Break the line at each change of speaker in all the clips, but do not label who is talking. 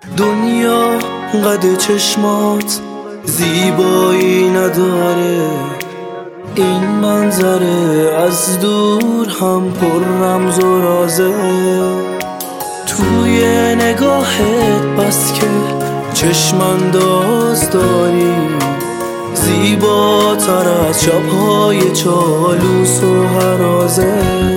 دنیا قد چشمات زیبایی نداره، این منظره از دور هم پر رمز و رازه. توی نگاهت بس که چشم انداز داری، زیباتر از شبهای چالوس و هرازه.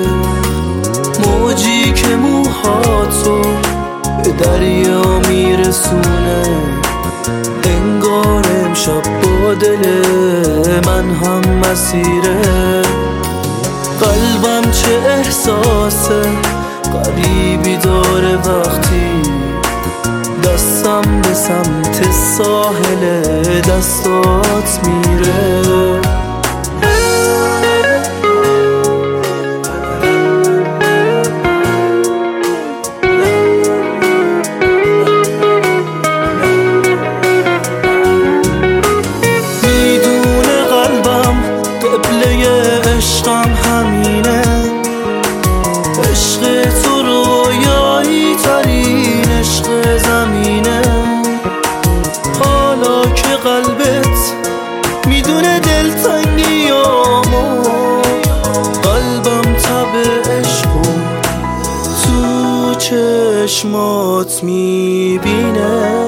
موجی که موهاتو به دریا میرسونه، انگار امشب با دل من هم مسیره. قلبم چه احساس غریبی داره وقتی دستم به سمت ساحل دستات میره. عشقم همینه، عشق تو رویایی ترین عشق زمینه. حالا که قلبت میدونه دلتنگیامو، قلبم تب عشقو تو چشمات میبینه.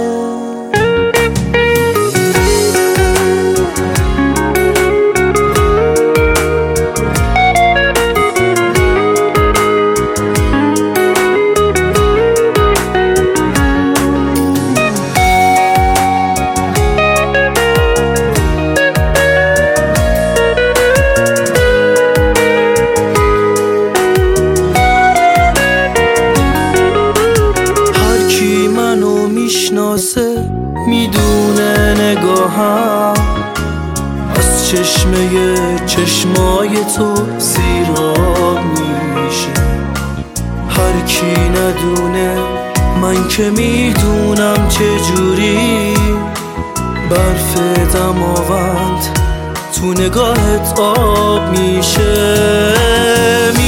میشناسه میدونه نگاهم از چشمای تو سیراب میشه. هر کی ندونه من که میدونم چجوری برف دماوند تو نگاهت آب میشه.